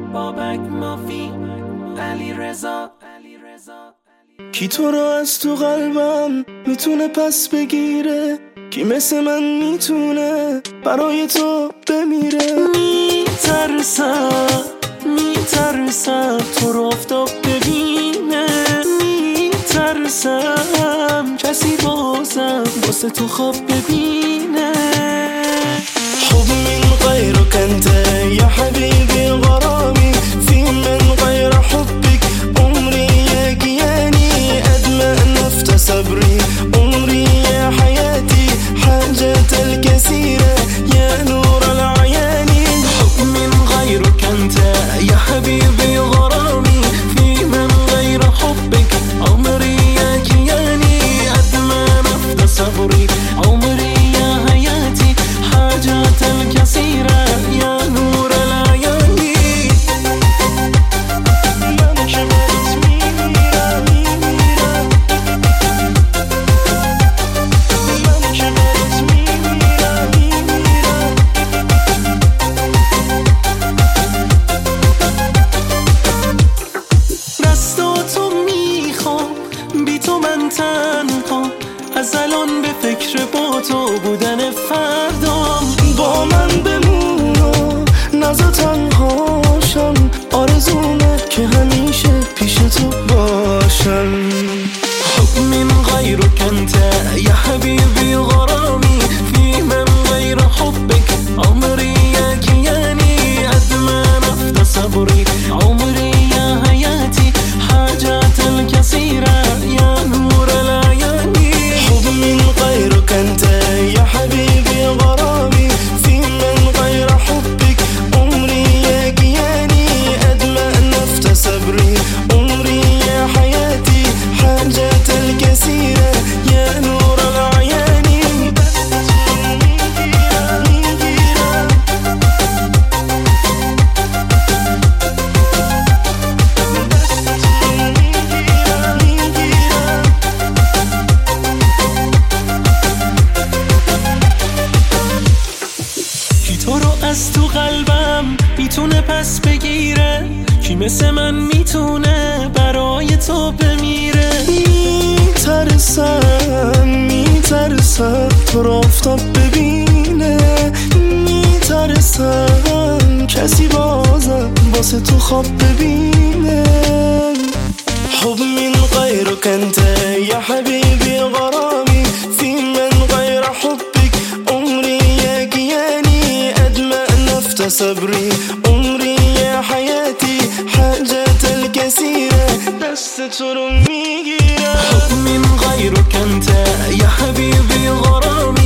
بابک مافی علی رضا. کی تو رو از تو قلبم میتونه پس بگیره؟ کی مثل من میتونه برای تو بمیره؟ میترسم تو رو آفتاب ببینه، میترسم کسی بازم واسه تو خواب ببینه. حب من غيرك انت يا حبيبي غرامي، في من غير حبك عمري يا كياني، أدمى نفت صبري عمري يا حياتي، حاجة الكثيرة يا نور العيان. حب من غيرك انت يا حبيبي غرامي، في من غير حبك عمري يا كياني، أدمى نفت صبري عمري يا حياتي، حاجات الكثيرة يا نور العيان. دستاتو میخوام بی تو من تنها، از الان به فکر با تو بودن فردام. با من بمون و نزا تنهاشم، آرزومه که همیشه پیش تو باشم. حب من غيرك انت يا حبيبي غرامي، في من غير حبك عمري يا كياني، أدمى نفت صبري عمري يا حياتي، حاجات الكثيرة يا نور العيان. حب من غيرك انت يا حبيبي غرامي، في من غير حبك عمري يا كياني، أدمى نفت صبري عمري يا حياتي، حاجات الكثيرة يا نور العيان. کی تو رو از تو قلبم میتونه پس بگیره؟ کی مثل من میتونه برای تو بمیره؟ میترسم تو رو آفتاب ببینه، میترسم کسی بازم واسه تو خواب ببینه. حب من غيرك انت يا حبيبي غرامي، في من غير حبك عمري يا كياني، أدمى نفت صبري عمري يا حياتي، حاجات الكثيرة دست تو رو میگیرم. حب من غيرك انت يا حبيبي غرامي،